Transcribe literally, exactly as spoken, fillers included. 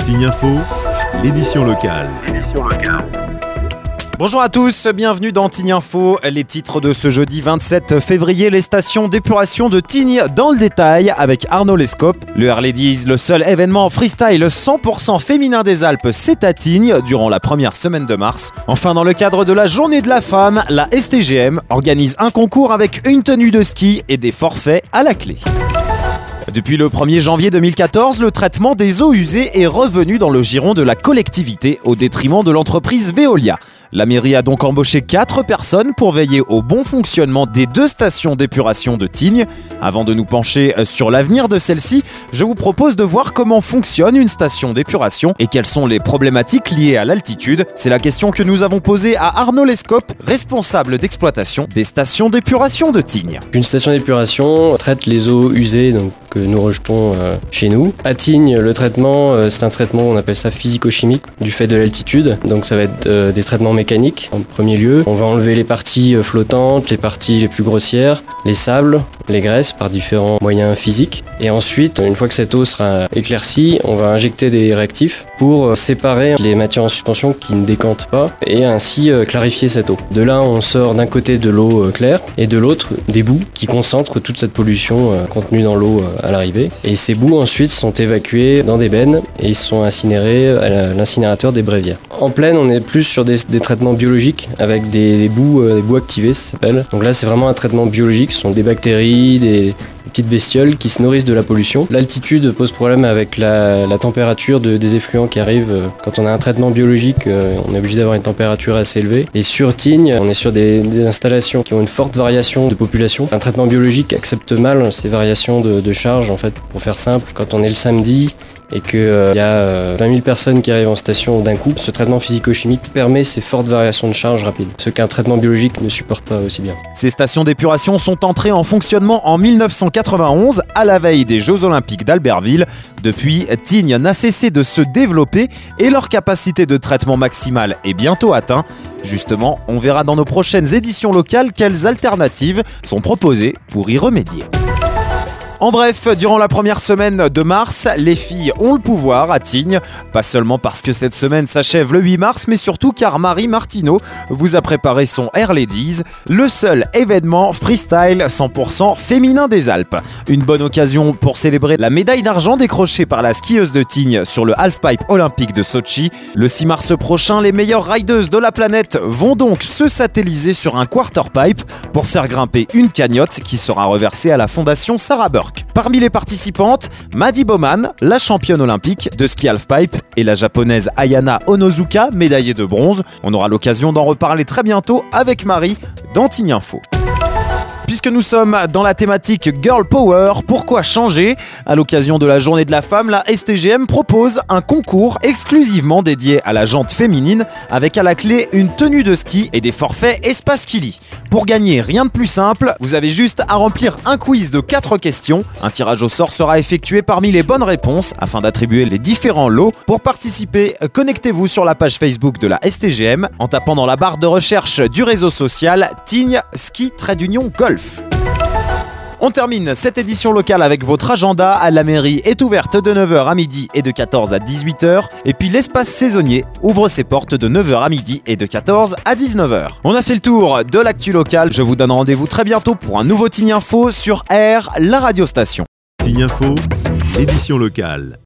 Tignes Info, l'édition locale. Bonjour à tous, bienvenue dans Tignes Info. Les titres de ce jeudi vingt-sept février, les stations d'épuration de Tignes dans le détail avec Arnaud Lescope. Le Harley-Days, le seul événement freestyle cent pour cent féminin des Alpes, c'est à Tignes durant la première semaine de mars. Enfin, dans le cadre de la Journée de la Femme, la S T G M organise un concours avec une tenue de ski et des forfaits à la clé. Depuis le premier janvier deux mille quatorze, le traitement des eaux usées est revenu dans le giron de la collectivité au détriment de l'entreprise Veolia. La mairie a donc embauché quatre personnes pour veiller au bon fonctionnement des deux stations d'épuration de Tignes. Avant de nous pencher sur l'avenir de celle-ci, je vous propose de voir comment fonctionne une station d'épuration et quelles sont les problématiques liées à l'altitude. C'est la question que nous avons posée à Arnaud Lescope, responsable d'exploitation des stations d'épuration de Tignes. Une station d'épuration traite les eaux usées donc, que nous rejetons euh, chez nous. À Tignes, le traitement, euh, c'est un traitement, on appelle ça physico-chimique, du fait de l'altitude. Donc ça va être euh, des traitements mécaniques en premier lieu. On va enlever les parties euh, flottantes, les parties les plus grossières, les sables, les graisses par différents moyens physiques. Et ensuite, une fois que cette eau sera éclaircie, on va injecter des réactifs pour euh, séparer les matières en suspension qui ne décantent pas et ainsi euh, clarifier cette eau. De là, on sort d'un côté de l'eau euh, claire et de l'autre des boues qui concentrent toute cette pollution euh, contenue dans l'eau euh, à l'arrivée. Et ces boues ensuite sont évacuées dans des bennes et sont incinérées à l'incinérateur des Brévières. En plaine, on est plus sur des, des traitements biologiques avec des, des boues, euh, des boues activées, ça s'appelle. Donc là, c'est vraiment un traitement biologique. Ce sont des bactéries, des petites bestioles qui se nourrissent de la pollution. L'altitude pose problème avec la, la température de, des effluents qui arrivent. Quand on a un traitement biologique, euh, on est obligé d'avoir une température assez élevée. Et sur Tignes, on est sur des, des installations qui ont une forte variation de population. Un traitement biologique accepte mal ces variations de, de charge. En fait, pour faire simple, quand on est le samedi et qu'il euh, y a euh, vingt mille personnes qui arrivent en station d'un coup, ce traitement physico-chimique permet ces fortes variations de charge rapides, ce qu'un traitement biologique ne supporte pas aussi bien. Ces stations d'épuration sont entrées en fonctionnement en mille neuf cent quatre-vingt-onze, à la veille des Jeux Olympiques d'Albertville. Depuis, Tignes n'a cessé de se développer et leur capacité de traitement maximale est bientôt atteinte. Justement, on verra dans nos prochaines éditions locales quelles alternatives sont proposées pour y remédier. En bref, durant la première semaine de mars, les filles ont le pouvoir à Tignes. Pas seulement parce que cette semaine s'achève le huit mars, mais surtout car Marie Martineau vous a préparé son Harley-Days, le seul événement freestyle cent pour cent féminin des Alpes. Une bonne occasion pour célébrer la médaille d'argent décrochée par la skieuse de Tignes sur le halfpipe olympique de Sochi. Le six mars prochain, les meilleures rideuses de la planète vont donc se satelliser sur un quarterpipe pour faire grimper une cagnotte qui sera reversée à la fondation Sarah Burke. Parmi les participantes, Madi Bowman, la championne olympique de ski halfpipe, et la japonaise Ayana Onozuka, médaillée de bronze. On aura l'occasion d'en reparler très bientôt avec Marie dans Tignes Info. Puisque nous sommes dans la thématique Girl Power, pourquoi changer ? À l'occasion de la Journée de la Femme, la S T G M propose un concours exclusivement dédié à la jante féminine, avec à la clé une tenue de ski et des forfaits Espace Kili. Pour gagner, rien de plus simple, vous avez juste à remplir un quiz de quatre questions. Un tirage au sort sera effectué parmi les bonnes réponses afin d'attribuer les différents lots. Pour participer, connectez-vous sur la page Facebook de la S T G M en tapant dans la barre de recherche du réseau social Tignes Ski Trade Union Golf. On termine cette édition locale avec votre agenda. La mairie est ouverte de neuf heures à midi et de quatorze à dix-huit heures. Et puis l'espace saisonnier ouvre ses portes de neuf heures à midi et de quatorze à dix-neuf heures. On a fait le tour de l'actu locale. Je vous donne rendez-vous très bientôt pour un nouveau Tignes Info sur R, la radio station. Tignes Info, l'édition locale.